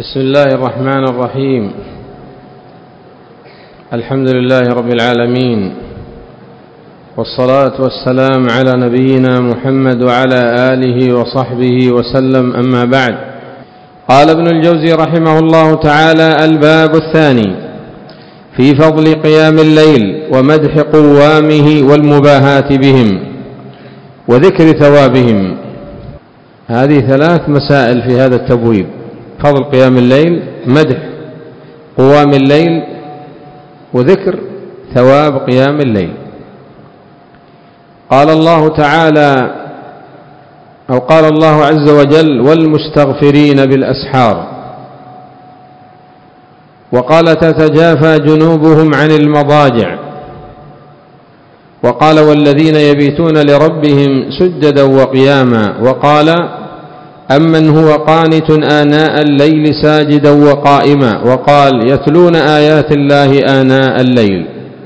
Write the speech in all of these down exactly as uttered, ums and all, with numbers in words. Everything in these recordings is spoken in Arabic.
بسم الله الرحمن الرحيم. الحمد لله رب العالمين، والصلاة والسلام على نبينا محمد وعلى آله وصحبه وسلم، أما بعد. قال ابن الجوزي رحمه الله تعالى: الباب الثاني في فضل قيام الليل ومدح قوامه والمباهاة بهم وذكر ثوابهم. هذه ثلاث مسائل في هذا التبويب: فضل قيام الليل، مدح قوام الليل، وذكر ثواب قيام الليل. قال الله تعالى أو قال الله عز وجل: والمستغفرين بالأسحار. وقال: تتجافى جنوبهم عن المضاجع. وقال: والذين يبيتون لربهم سجدا وقياما. وقال: أمن هو قانت آناء الليل ساجدا وقائما. وقال: يتلون آيات الله آناء الليل.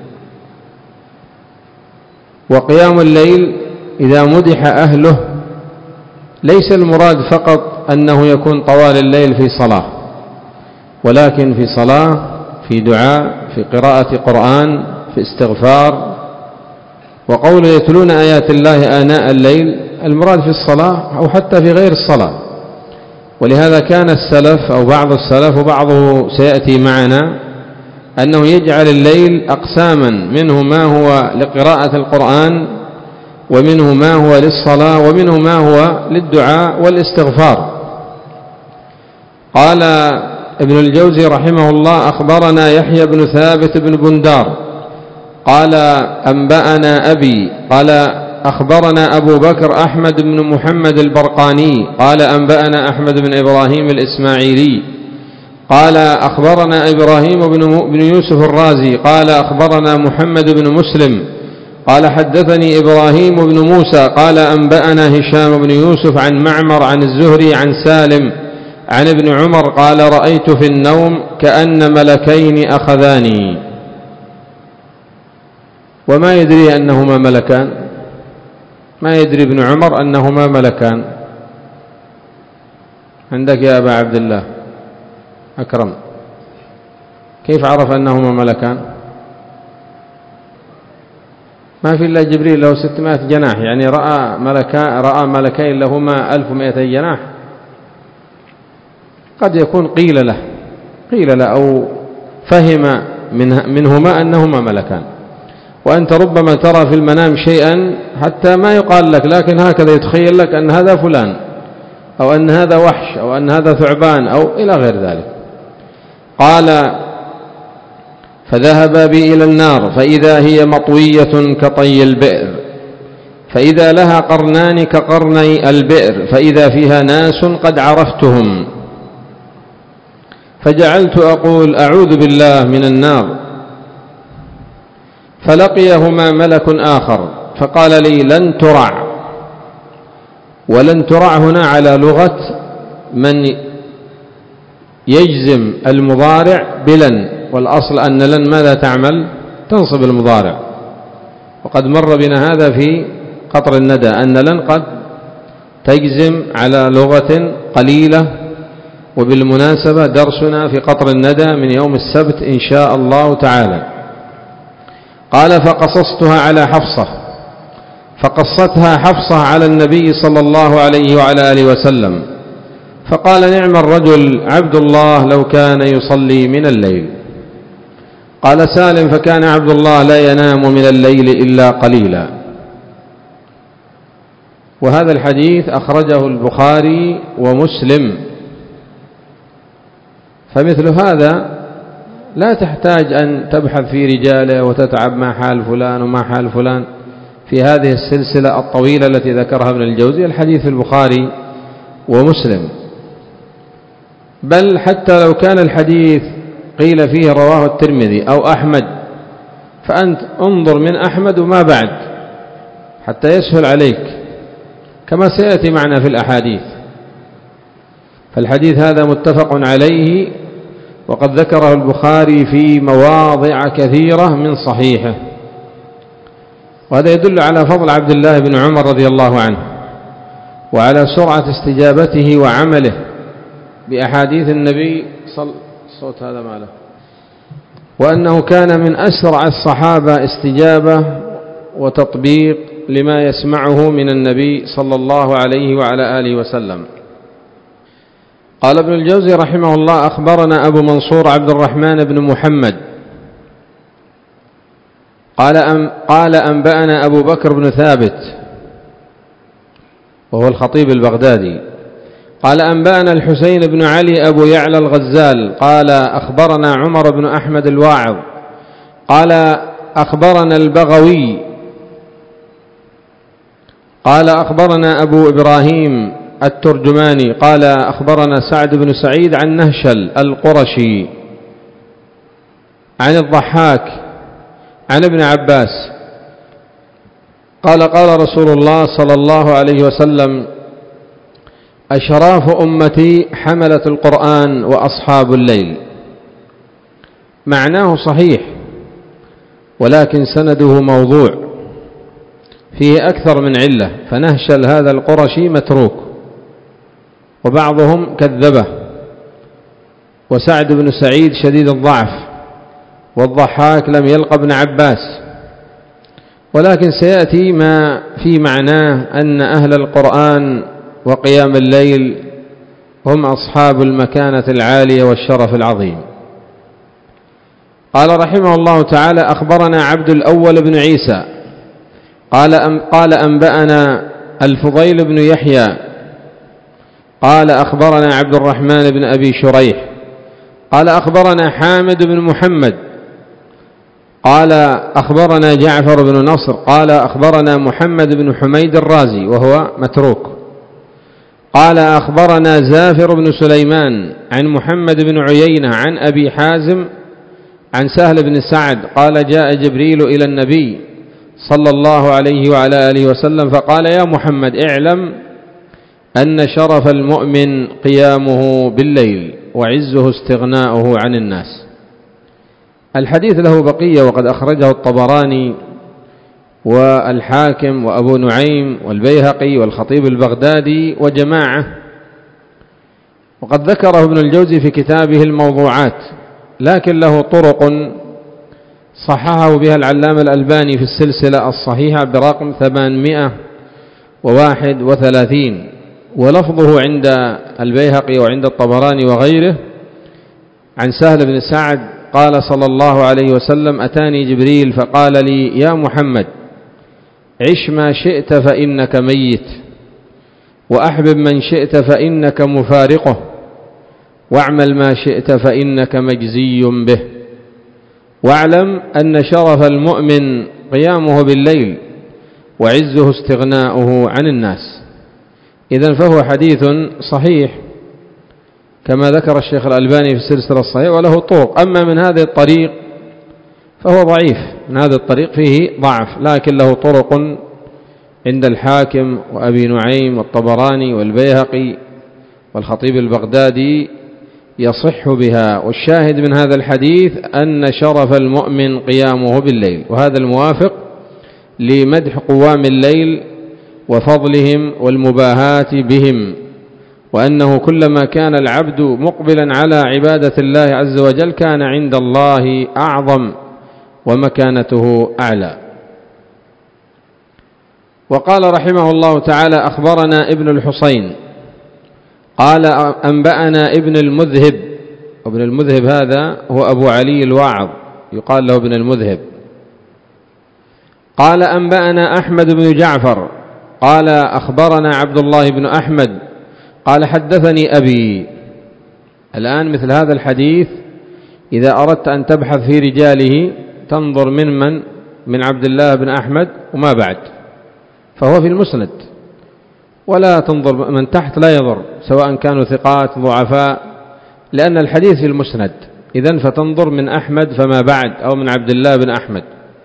وقيام الليل إذا مدح أهله ليس المراد فقط أنه يكون طوال الليل في صلاة، ولكن في صلاة، في دعاء، في قراءة قرآن، في استغفار. وقول يتلون آيات الله آناء الليل المراد في الصلاة أو حتى في غير الصلاة. ولهذا كان السلف أو بعض السلف، وبعضه سيأتي معنا، أنه يجعل الليل أقساما: منه ما هو لقراءة القرآن، ومنه ما هو للصلاة، ومنه ما هو للدعاء والاستغفار. قال ابن الجوزي رحمه الله: أخبرنا يحيى بن ثابت بن بندار قال: أنبأنا أبي قال: أخبرنا أبو بكر أحمد بن محمد البرقاني قال: أنبأنا أحمد بن إبراهيم الإسماعيلي قال: أخبرنا إبراهيم بن يوسف الرازي قال: أخبرنا محمد بن مسلم قال: حدثني إبراهيم بن موسى قال: أنبأنا هشام بن يوسف عن معمر عن الزهري عن سالم عن ابن عمر قال: رأيت في النوم كأن ملكين أخذاني. وما يدري أنهما ملكان؟ ما يدري ابن عمر أنهما ملكان؟ عندك يا أبا عبد الله أكرم، كيف عرف أنهما ملكان؟ ما في إلا جبريل له ستمائة جناح، يعني رأى ملكان رأى ملكين لهما ألف ومائتي جناح. قد يكون قيل له قيل له أو فهم منهما أنهما ملكان. وأنت ربما ترى في المنام شيئا حتى ما يقال لك، لكن هكذا يتخيل لك أن هذا فلان، أو أن هذا وحش، أو أن هذا ثعبان، أو إلى غير ذلك. قال: فذهب بي إلى النار فإذا هي مطوية كطي البئر، فإذا لها قرنان كقرني البئر، فإذا فيها ناس قد عرفتهم، فجعلت أقول: أعوذ بالله من النار. فلقيهما ملك آخر فقال لي: لن ترع. ولن ترع هنا على لغة من يجزم المضارع بلن، والأصل أن لن ماذا تعمل؟ تنصب المضارع. وقد مر بنا هذا في قطر الندى أن لن قد تجزم على لغة قليلة. وبالمناسبة درسنا في قطر الندى من يوم السبت إن شاء الله تعالى. قال: فقصصتها على حفصة، فقصتها حفصة على النبي صلى الله عليه وعلى آله وسلم، فقال: نعم الرجل عبد الله لو كان يصلي من الليل. قال سالم: فكان عبد الله لا ينام من الليل إلا قليلا. وهذا الحديث أخرجه البخاري ومسلم. فمثل هذا لا تحتاج أن تبحث في رجاله وتتعب ما حال فلان وما حال فلان في هذه السلسلة الطويلة التي ذكرها ابن الجوزي. الحديث في البخاري ومسلم. بل حتى لو كان الحديث قيل فيه رواه الترمذي أو أحمد، فأنت انظر من أحمد وما بعد حتى يسهل عليك، كما سيأتي معنا في الأحاديث. فالحديث هذا متفق عليه، وقد ذكره البخاري في مواضع كثيرة من صحيحه. وهذا يدل على فضل عبد الله بن عمر رضي الله عنه، وعلى سرعة استجابته وعمله، بأحاديث النبي صلى الصوت هذا ماله وأنه كان من أسرع الصحابة استجابة وتطبيق لما يسمعه من النبي صلى الله عليه وعلى آله وسلم. قال ابن الجوزي رحمه الله: أخبرنا أبو منصور عبد الرحمن بن محمد قال أم قال أنبأنا أبو بكر بن ثابت وهو الخطيب البغدادي قال أنبأنا الحسين بن علي أبو يعلى الغزال قال أخبرنا عمر بن أحمد الواعظ قال أخبرنا البغوي قال أخبرنا أبو إبراهيم الترجماني قال أخبرنا سعد بن سعيد عن نهشل القرشي عن الضحاك عن ابن عباس قال قال رسول الله صلى الله عليه وسلم: أشراف أمتي حملة القرآن وأصحاب الليل. معناه صحيح، ولكن سنده موضوع فيه أكثر من علة، فنهشل هذا القرشي متروك وبعضهم كذبه، وسعد بن سعيد شديد الضعف، والضحاك لم يلق ابن عباس. ولكن سيأتي ما في معناه أن أهل القرآن وقيام الليل هم أصحاب المكانة العالية والشرف العظيم. قال رحمه الله تعالى: أخبرنا عبد الأول بن عيسى قال أم قال أنبأنا الفضيل بن يحيى قال أخبرنا عبد الرحمن بن أبي شريح قال أخبرنا حامد بن محمد قال أخبرنا جعفر بن نصر قال أخبرنا محمد بن حميد الرازي وهو متروك قال أخبرنا زافر بن سليمان عن محمد بن عيينة عن أبي حازم عن سهل بن سعد قال: جاء جبريل إلى النبي صلى الله عليه وعلى آله وسلم فقال: يا محمد، اعلم أن شرف المؤمن قيامه بالليل وعزه استغناؤه عن الناس. الحديث له بقية، وقد أخرجه الطبراني والحاكم وأبو نعيم والبيهقي والخطيب البغدادي وجماعة، وقد ذكره ابن الجوزي في كتابه الموضوعات، لكن له طرق صححه بها العلامة الألباني في السلسلة الصحيحة برقم ثمانمائة وواحد وثلاثين، ولفظه عند البيهقي وعند الطبراني وغيره عن سهل بن سعد قال صلى الله عليه وسلم: أتاني جبريل فقال لي: يا محمد، عش ما شئت فإنك ميت، وأحبب من شئت فإنك مفارقه، واعمل ما شئت فإنك مجزي به، واعلم أن شرف المؤمن قيامه بالليل وعزه استغناؤه عن الناس. إذن فهو حديث صحيح كما ذكر الشيخ الألباني في السلسلة الصحيحة، وله طرق. أما من هذه الطريق فهو ضعيف، من هذا الطريق فيه ضعف، لكن له طرق عند الحاكم وأبي نعيم والطبراني والبيهقي والخطيب البغدادي يصح بها. والشاهد من هذا الحديث أن شرف المؤمن قيامه بالليل، وهذا الموافق لمدح قوام الليل وفضلهم والمباهاة بهم، وأنه كلما كان العبد مقبلا على عبادة الله عز وجل كان عند الله أعظم ومكانته أعلى. وقال رحمه الله تعالى: أخبرنا ابن الحصين قال أنبأنا ابن المذهب. ابن المذهب هذا هو أبو علي الواعظ، يقال له ابن المذهب. قال أنبأنا أحمد بن جعفر قال أخبرنا عبد الله بن أحمد قال حدثني أبي. الآن مثل هذا الحديث إذا أردت أن تبحث في رجاله تنظر من من من عبد الله بن أحمد وما بعد، فهو في المسند، ولا تنظر من تحت، لا يضر سواء كانوا ثقات ضعفاء، لأن الحديث في المسند. إذن فتنظر من أحمد فما بعد، أو من عبد الله بن أحمد.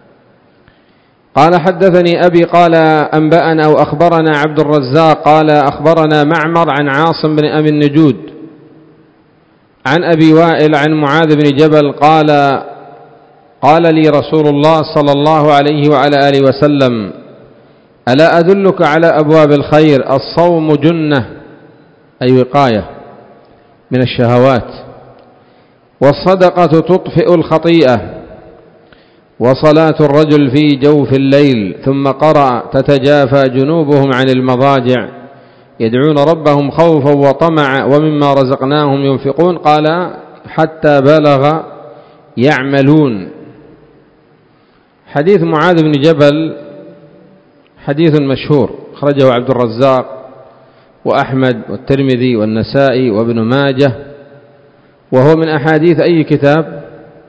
قال حدثني أبي قال أنبأنا أو أخبرنا عبد الرزاق قال أخبرنا معمر عن عاصم بن أبي النجود عن أبي وائل عن معاذ بن جبل قال قال لي رسول الله صلى الله عليه وعلى آله وسلم: ألا أدلك على أبواب الخير؟ الصوم جنة، أي وقاية، من الشهوات. والصدقة تطفئ الخطيئة. وصلاة الرجل في جوف الليل. ثم قرأ تتجافى جنوبهم عن المضاجع يدعون ربهم خوفا وطمعا ومما رزقناهم ينفقون. قال حتى بلغ يعملون. حديث معاذ بن جبل حديث مشهور، أخرجه عبد الرزاق وأحمد والترمذي والنسائي وابن ماجه، وهو من أحاديث أي كتاب؟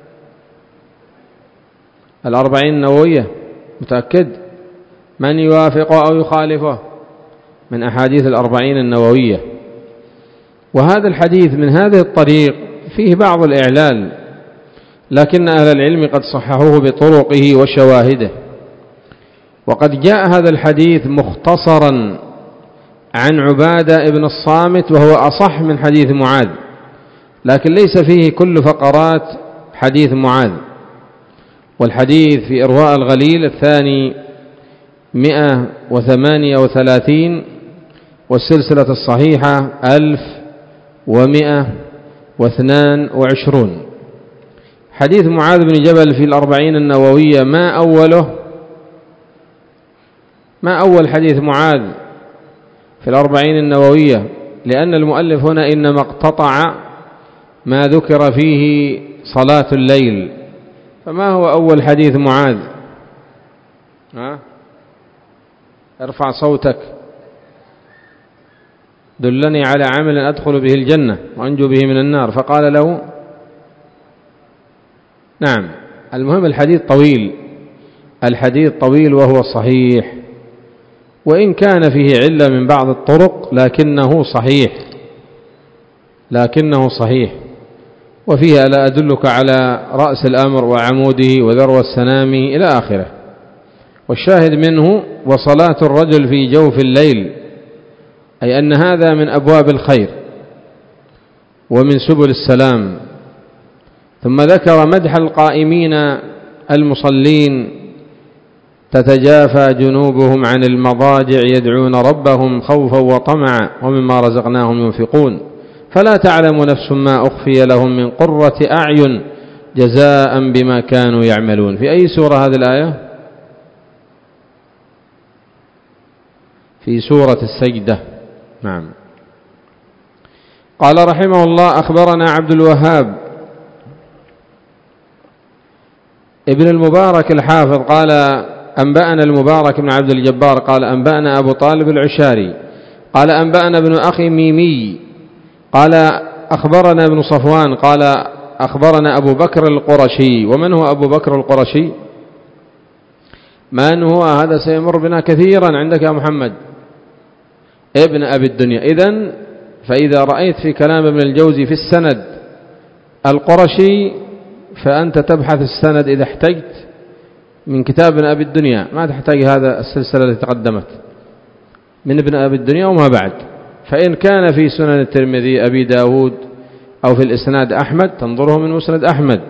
الأربعين النووية. متأكد؟ من يوافقه أو يخالفه؟ من أحاديث الأربعين النووية. وهذا الحديث من هذه الطريق فيه بعض الإعلال، لكن أهل العلم قد صححوه بطرقه وشواهده. وقد جاء هذا الحديث مختصرا عن عبادة ابن الصامت، وهو أصح من حديث معاذ، لكن ليس فيه كل فقرات حديث معاذ. والحديث في إرواء الغليل الثاني مئة وثمانية وثلاثين، والسلسلة الصحيحة ألف ومئة واثنان وعشرون. حديث معاذ بن جبل في الأربعين النووية ما أوله؟ ما أول حديث معاذ في الأربعين النووية؟ لأن المؤلف هنا إنما اقتطع ما ذكر فيه صلاة الليل. فما هو أول حديث معاذ؟ ها؟ ارفع صوتك. دلني على عمل أدخل به الجنة وأنجو به من النار. فقال له نعم. المهم الحديث طويل، الحديث طويل وهو صحيح، وإن كان فيه علة من بعض الطرق لكنه صحيح، لكنه صحيح. وفيه ألا أدلك على رأس الأمر وعموده وذروة السنام إلى آخره. والشاهد منه وصلاة الرجل في جوف الليل، أي أن هذا من أبواب الخير ومن سبل السلام. ثم ذكر مدح القائمين المصلين تتجافى جنوبهم عن المضاجع يدعون ربهم خوفا وطمعا ومما رزقناهم ينفقون فلا تعلم نفس ما أخفي لهم من قرة أعين جزاء بما كانوا يعملون. في أي سورة هذه الآية؟ في سورة السجدة. نعم. قال رحمه الله أخبرنا عبد الوهاب ابن المبارك الحافظ قال أنبأنا المبارك بن عبد الجبار قال أنبأنا أبو طالب العشاري قال أنبأنا ابن أخي ميمي قال أخبرنا ابن صفوان قال أخبرنا أبو بكر القرشي. ومن هو أبو بكر القرشي؟ من هو؟ هذا سيمر بنا كثيرا. عندك يا محمد ابن أبي الدنيا. إذن فإذا رأيت في كلام ابن الجوزي في السند القرشي فأنت تبحث السند إذا احتجت من كتاب ابن أبي الدنيا، ما تحتاج هذا السلسلة التي تقدمت من ابن أبي الدنيا وما بعد. فإن كان في سنن الترمذي أبي داود أو في الإسناد أحمد تنظره من مسند أحمد.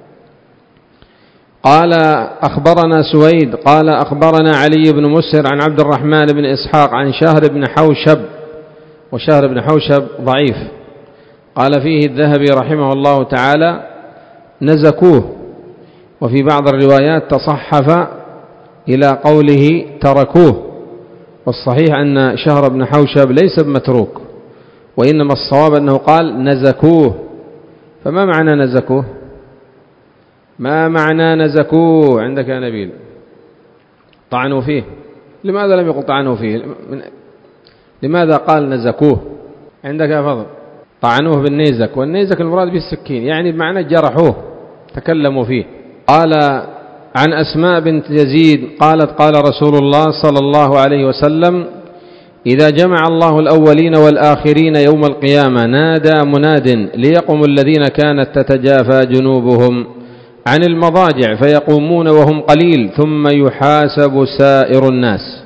قال أخبرنا سويد قال أخبرنا علي بن مسهر عن عبد الرحمن بن إسحاق عن شهر بن حوشب، وشهر بن حوشب ضعيف. قال فيه الذهبي رحمه الله تعالى نزكوه، وفي بعض الروايات تصحف إلى قوله تركوه. والصحيح أن شهر بن حوشب ليس بمتروك، وإنما الصواب أنه قال نزكوه. فما معنى نزكوه؟ ما معنى نزكوه عندك يا نبيل؟ طعنوا فيه. لماذا لم يقل طعنوا فيه؟ لماذا قال نزكوه؟ عندك يا فضل طعنوه بالنيزك، والنيزك المراد به السكين، يعني بمعنى جرحوه تكلموا فيه. قال عن أسماء بنت يزيد قالت قال رسول الله صلى الله عليه وسلم إذا جمع الله الأولين والآخرين يوم القيامة نادى مناد ليقم الذين كانت تتجافى جنوبهم عن المضاجع فيقومون وهم قليل ثم يحاسب سائر الناس.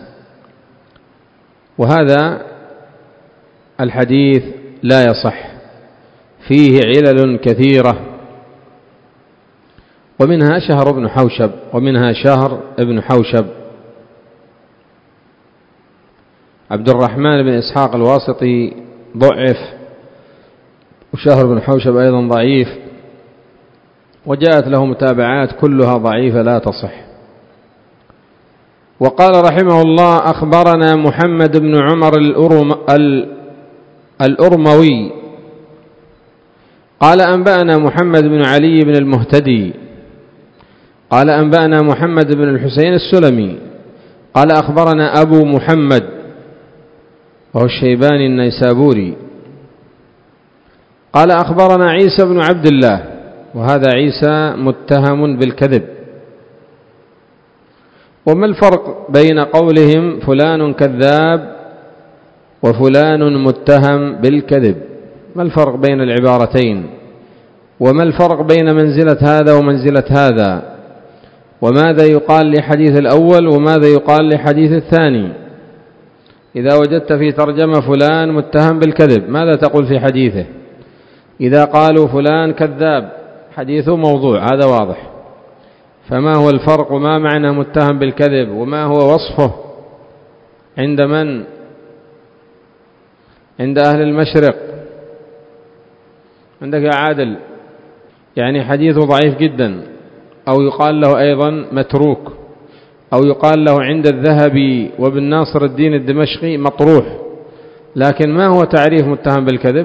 وهذا الحديث لا يصح، فيه علل كثيرة، ومنها شهر بن حوشب ومنها شهر ابن حوشب. عبد الرحمن بن إسحاق الواسطي ضعف وشهر بن حوشب أيضا ضعيف، وجاءت له متابعات كلها ضعيفة لا تصح. وقال رحمه الله: أخبرنا محمد بن عمر الأرموي قال أنبأنا محمد بن علي بن المهتدي قال أنبأنا محمد بن الحسين السلمي قال أخبرنا أبو محمد وهو الشيباني النيسابوري قال أخبرنا عيسى بن عبد الله، وهذا عيسى متهم بالكذب. وما الفرق بين قولهم فلان كذاب وفلان متهم بالكذب؟ ما الفرق بين العبارتين؟ وما الفرق بين منزلة هذا ومنزلة هذا؟ وماذا يقال لحديث الأول وماذا يقال لحديث الثاني؟ إذا وجدت في ترجمة فلان متهم بالكذب ماذا تقول في حديثه؟ إذا قالوا فلان كذاب حديثه موضوع، هذا واضح. فما هو الفرق وما معنى متهم بالكذب وما هو وصفه عند من؟ عند أهل المشرق. عندك يا عادل يعني حديثه ضعيف جدا، أو يقال له أيضا متروك، أو يقال له عند الذهبي وابن ناصر الدين الدمشقي مطروح. لكن ما هو تعريف متهم بالكذب؟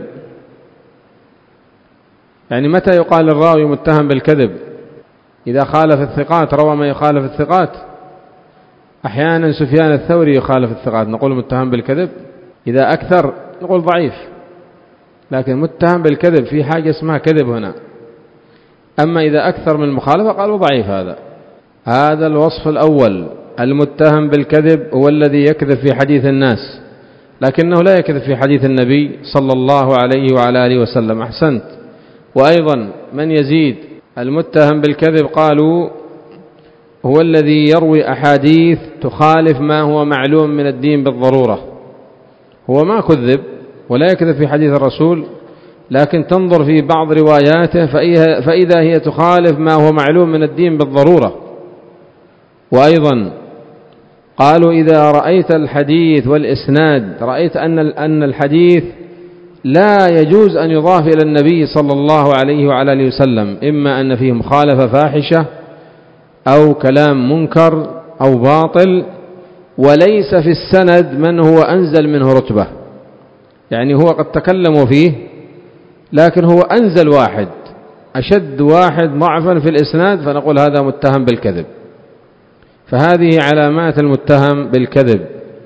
يعني متى يقال الراوي متهم بالكذب؟ إذا خالف الثقات، روى ما يخالف الثقات. أحيانا سفيان الثوري يخالف الثقات نقول متهم بالكذب، إذا أكثر نقول ضعيف. لكن متهم بالكذب في حاجة اسمها كذب هنا. أما إذا أكثر من المخالفة قالوا ضعيف. هذا هذا الوصف الأول. المتهم بالكذب هو الذي يكذب في حديث الناس، لكنه لا يكذب في حديث النبي صلى الله عليه وعلى آله وسلم. أحسنت. وأيضا من يزيد المتهم بالكذب قالوا هو الذي يروي أحاديث تخالف ما هو معلوم من الدين بالضرورة. هو ما كذب ولا يكذب في حديث الرسول، لكن تنظر في بعض رواياته فإذا هي تخالف ما هو معلوم من الدين بالضرورة. وأيضا قالوا إذا رأيت الحديث والإسناد رأيت أن أن الحديث لا يجوز أن يضاف إلى النبي صلى الله عليه وعلى آله وسلم، إما أن فيه مخالفة فاحشة أو كلام منكر أو باطل، وليس في السند من هو أنزل منه رتبة. يعني هو قد تكلموا فيه لكن هو أنزل واحد، أشد واحد ضعفا في الإسناد، فنقول هذا متهم بالكذب. فهذه علامات المتهم بالكذب.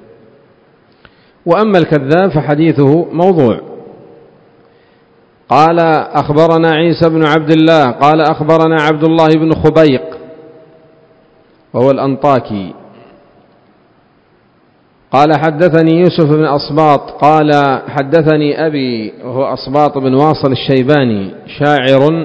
وأما الكذاب فحديثه موضوع. قال أخبرنا عيسى بن عبد الله قال أخبرنا عبد الله بن خبيق وهو الأنطاكي قال حدثني يوسف بن أصباط قال حدثني أبي وهو أصباط بن واصل الشيباني، شاعر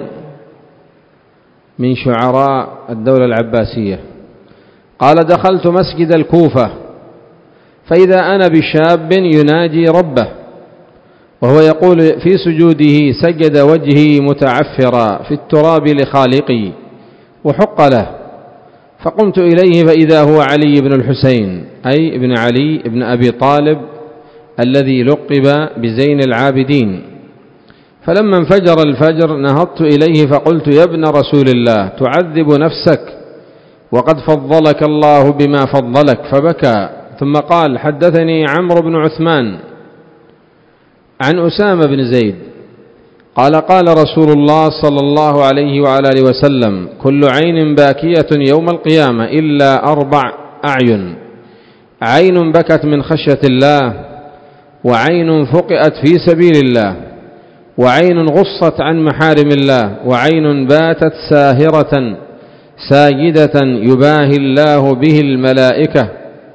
من شعراء الدولة العباسية، قال دخلت مسجد الكوفة فإذا أنا بشاب يناجي ربه وهو يقول في سجوده سجد وجهي متعفرا في التراب لخالقي وحق له، فقمت إليه فإذا هو علي بن الحسين أي ابن علي ابن أبي طالب الذي لقب بزين العابدين. فلما انفجر الفجر نهضت إليه فقلت يا ابن رسول الله تعذب نفسك وقد فضلك الله بما فضلك، فبكى. ثم قال حدثني عمرو بن عثمان عن أسامة بن زيد قال قال رسول الله صلى الله عليه وعلى آله وسلم كل عين باكية يوم القيامة إلا أربع أعين: عين بكت من خشية الله، وعين فقئت في سبيل الله، وعين غصت عن محارم الله، وعين باتت ساهرة ساجدة يباهي الله به الملائكة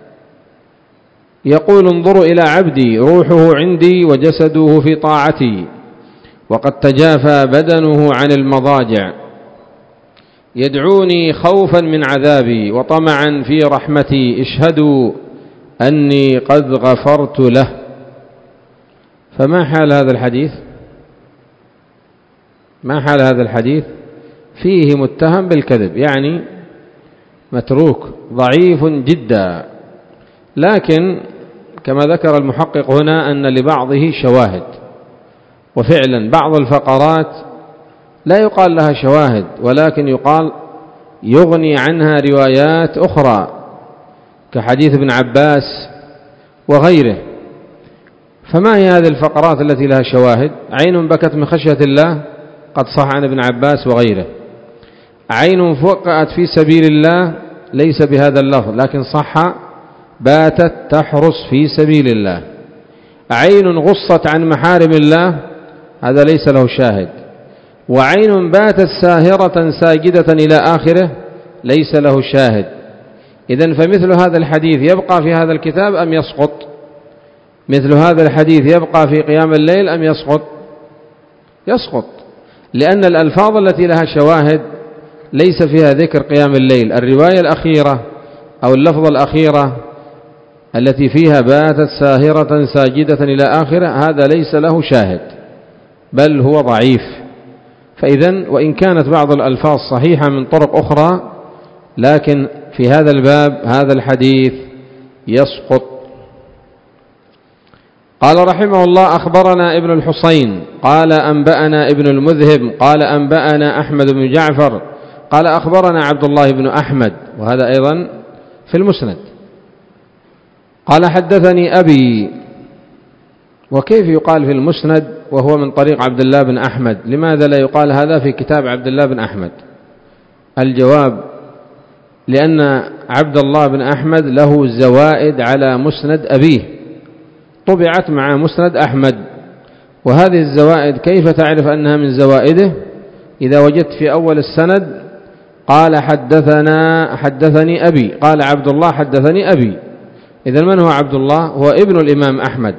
يقول انظروا إلى عبدي روحه عندي وجسده في طاعتي وقد تجافى بدنه عن المضاجع يدعوني خوفا من عذابي وطمعا في رحمتي اشهدوا أني قد غفرت له. فما حال هذا الحديث؟ ما حال هذا الحديث؟ فيه متهم بالكذب، يعني متروك ضعيف جدا، لكن كما ذكر المحقق هنا أن لبعضه شواهد، وفعلا بعض الفقرات لا يقال لها شواهد، ولكن يقال يغني عنها روايات أخرى كحديث ابن عباس وغيره. فما هي هذه الفقرات التي لها شواهد؟ عين بكت من خشية الله قد صح عن ابن عباس وغيره. عين فقأت في سبيل الله ليس بهذا اللفظ لكن صح باتت تحرس في سبيل الله. عين غصت عن محارم الله هذا ليس له شاهد. وعين باتت ساهرة ساجدة إلى آخره ليس له شاهد. إذن فمثل هذا الحديث يبقى في هذا الكتاب أم يسقط؟ مثل هذا الحديث يبقى في قيام الليل أم يسقط؟ يسقط، لأن الألفاظ التي لها شواهد ليس فيها ذكر قيام الليل. الرواية الأخيرة أو اللفظة الأخيرة التي فيها باتت ساهرة ساجدة إلى آخره هذا ليس له شاهد بل هو ضعيف. فإذن وإن كانت بعض الألفاظ صحيحة من طرق أخرى لكن في هذا الباب هذا الحديث يسقط. قال رحمه الله: أخبرنا ابن الحصين قال أنبأنا ابن المذهب قال أنبأنا أحمد بن جعفر قال أخبرنا عبد الله بن أحمد، وهذا أيضا في المسند. قال حدثني أبي. وكيف يقال في المسند وهو من طريق عبد الله بن أحمد؟ لماذا لا يقال هذا في كتاب عبد الله بن أحمد؟ الجواب: لأن عبد الله بن أحمد له زوائد على مسند أبيه طبعت مع مسند أحمد، وهذه الزوائد كيف تعرف أنها من زوائده؟ إذا وجدت في أول السند قال حدثنا حدثني أبي، قال عبد الله حدثني أبي. إذن من هو عبد الله؟ هو ابن الإمام أحمد.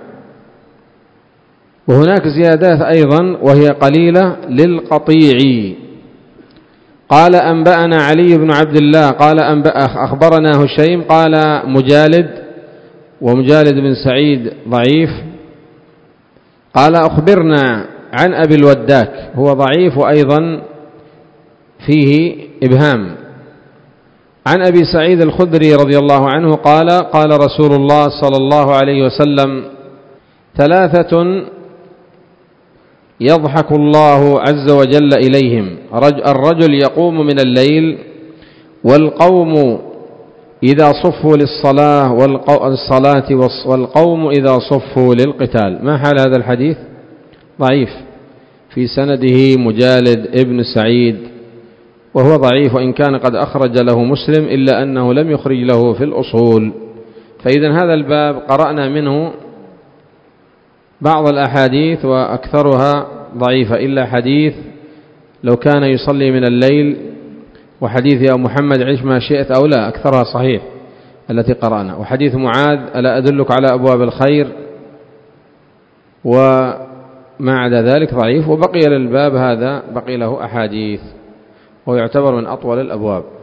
وهناك زيادات أيضا وهي قليلة للقطيع. قال أنبأنا علي بن عبد الله قال أخبرنا هشيم قال مجالد، ومجالد بن سعيد ضعيف. قال أخبرنا عن أبي الوداك، هو ضعيف وأيضا فيه إبهام. عن أبي سعيد الخدري رضي الله عنه قال قال رسول الله صلى الله عليه وسلم: ثلاثة يضحك الله عز وجل إليهم: الرجل يقوم من الليل، والقوم إذا صفوا للصلاة والصلاة والقوم إذا صفوا للقتال. ما حال هذا الحديث؟ ضعيف، في سنده مجالد ابن سعيد وهو ضعيف، وإن كان قد أخرج له مسلم إلا أنه لم يخرج له في الأصول. فإذا هذا الباب قرأنا منه بعض الأحاديث وأكثرها ضعيفة إلا حديث لو كان يصلي من الليل، وحديث يا محمد عش ما شئت أو لا أكثرها صحيح التي قرأنا، وحديث معاذ ألا أدلك على أبواب الخير، وما عدا ذلك ضعيف. وبقي للباب هذا بقي له أحاديث ويعتبر من أطول الأبواب.